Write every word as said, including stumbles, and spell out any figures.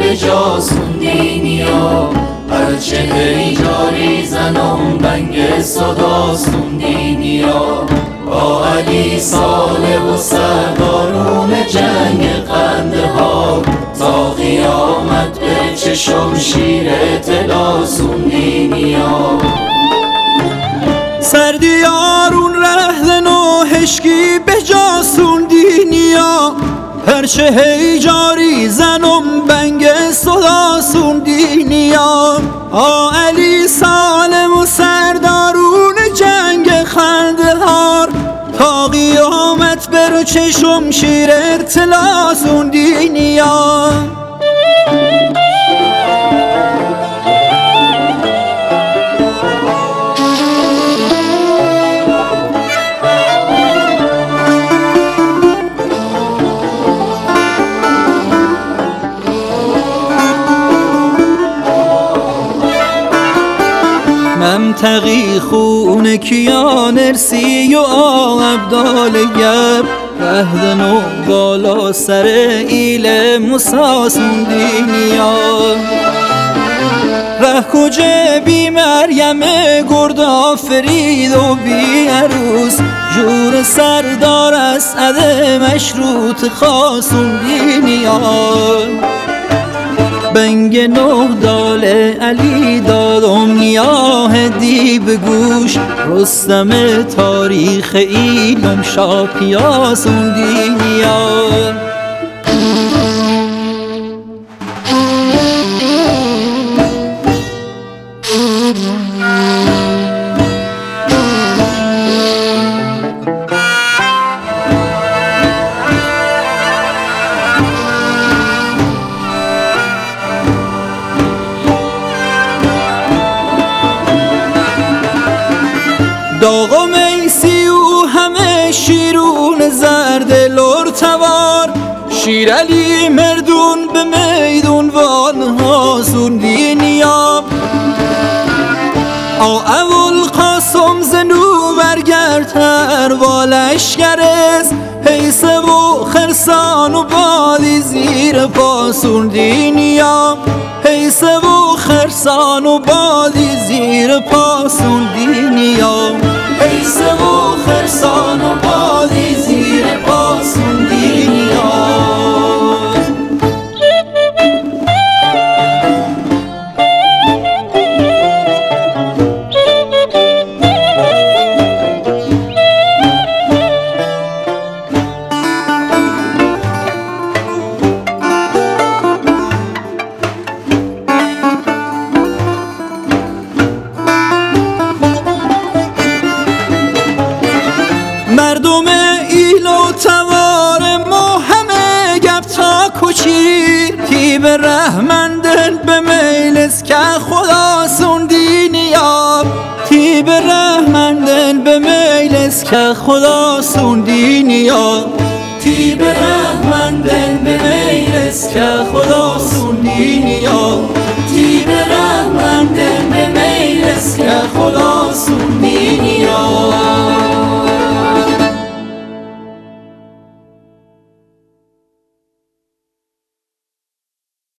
به جاسون دینیا، هرچه هیجاری زنم بنگ صداستون دینیا. با علی صالح و سردارون جنگ قندهار، تا قیامت به چشم شیر تلاسون دینیا. سردیارون رهزن و هشکی به جاسون دینیا، هرچه هیجاری زنم بنگ صداسون دینیا. آ علی صالح و سردارون جنگ خندهار، تا قیامت بر چشم شیر ارتلاسون دینیا. ممتقی خون کیان ارسی و آ عبدال گب، رهدن و بالا سر ایل مساسون دینیا. ره کجا بی مریم گرد آفرید و بی عروس، جور سردار اسعد مشروط خاصون دینیا. بنگ نه دال علی دادم نیاه دی به گوش، رستم تاریخ ایلم شاپیاسون دینیا. داغ و میسی و همه شیرون زرد لرتوار، شیر علی مردون به میدون وانهاسون دینیا. آ اول قاسم زنو برگرتر و لشکرز، حیسه و خرسان و بادی زیر پاسون دینیا. حیسه و خرسان و بادی زیر پاسون دینیا. حیسه و خرسان و بادی زیر پاسون دینیا. مردم ایل و توار ما همه گپ تا کچیر، تی به رحمندن به میلس که خداسون دینیا. تی به رحمندن به میلس که خداسون دینیا. تی به رحمندن به میلس که خداسون دینیا. تی به رحمندن به میلس که خداسون دینیا.